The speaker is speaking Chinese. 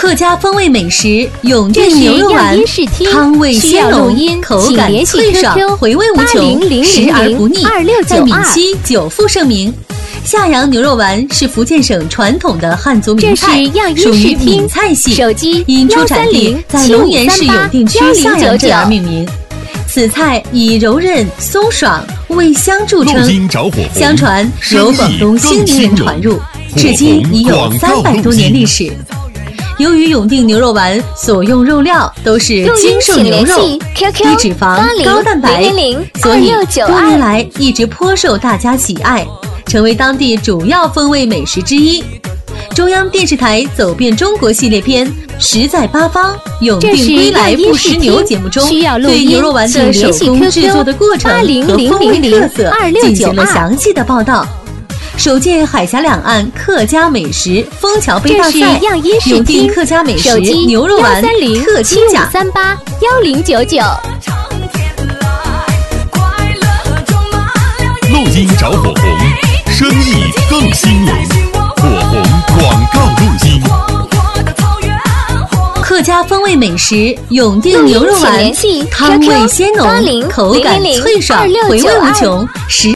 客家风味美食永定牛肉丸，汤味鲜浓，口感脆爽，回味无穷，食而不腻，在闽西久负盛名。夏阳牛肉丸是福建省传统的汉族名菜，属于闽菜系，因出产地在龙岩市永定区夏阳镇而命名。此菜以柔韧松爽、味香著称，相传由广东兴宁人传入，至今已有300多年历史。由于永定牛肉丸所用肉料都是精瘦牛肉，低脂肪、高蛋白，所以多年来一直颇受大家喜爱，成为当地主要风味美食之一。中央电视台走遍中国系列片食在八方永定归来不食牛节目中，对牛肉丸的手工制作的过程和风味特色进行了详细的报道。首届海峡两岸客家美食枫桥杯大赛，永定客家美食牛肉丸特金奖 130-1099。 录音找火红，生意更兴隆。火红广告录音。 客家风味美食永定牛肉丸，汤味鲜浓，口感脆爽，回味无穷。